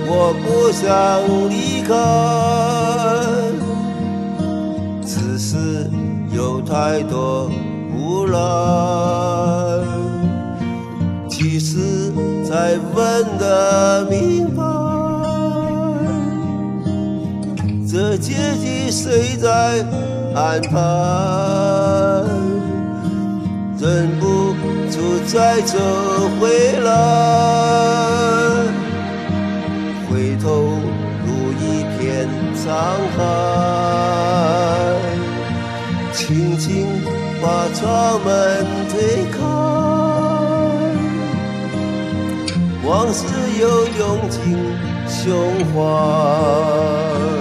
我不想离开，只是有太多无奈。其实才问得明白，这结局谁在安排？忍不住再走回来，回头如一片沧海，轻轻把窗门推开，往事又涌进胸怀。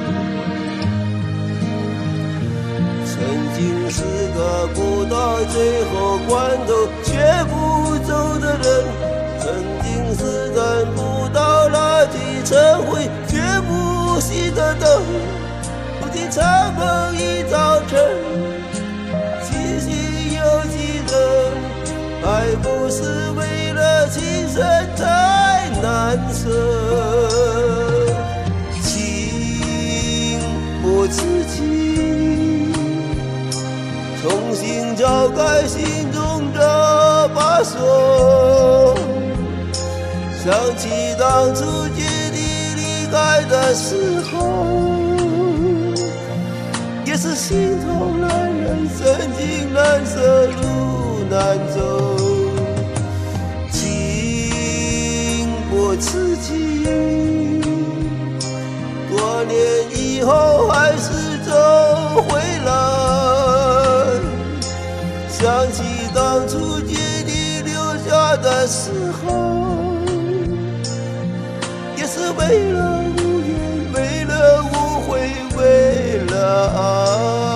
曾经是个不到最后关头绝不走的人，曾经是等不到那句晨会绝不熄的灯，如今长梦已早晨，几许有几人，爱不是为了情深太难舍，情不自禁重新找开心中这把锁，想起当初决定离开的时候，也是心痛难忍，深情难舍，路难走，情不自禁，多年以后还是走回来，想起当初决定留下的时候，也是为了无言，为了无悔，为了爱。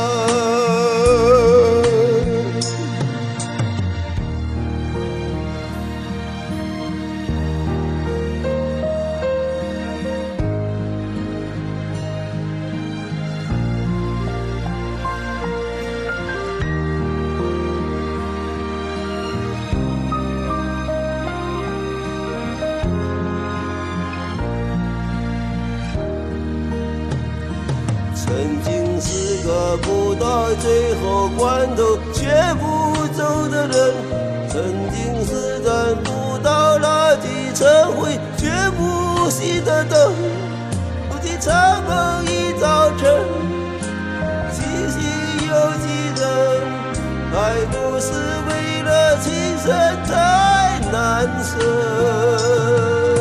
曾经是个不到最后关头绝不走的人，曾经是等不到那句晨会绝不熄的灯，如今长梦已早晨，几许有几人，爱不是为了情深太难舍，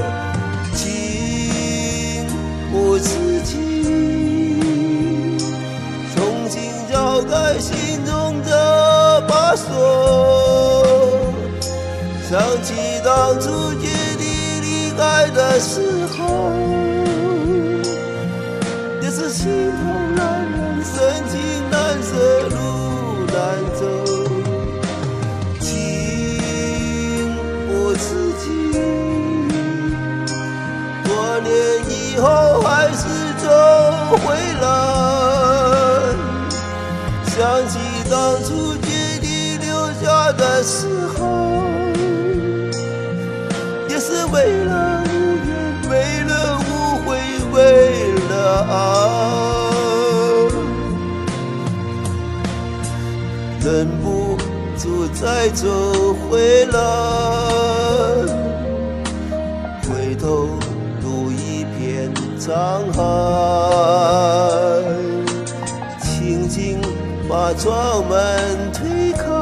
情不自禁撬开心中这把锁，想起当初决定离开的时候，也是心痛难忍，深情难舍，路难走，情不自禁，多年以后还是走回来，想起当初决定留下的时候，也是为了无言，为了无悔，为了爱，忍不住再走回来，回头如一片沧海，轻轻把窗门推开，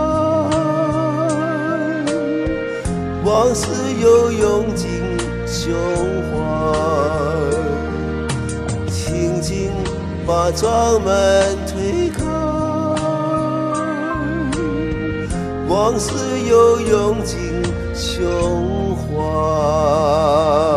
往事又涌进胸怀，轻轻把窗门推开，往事又涌进胸怀。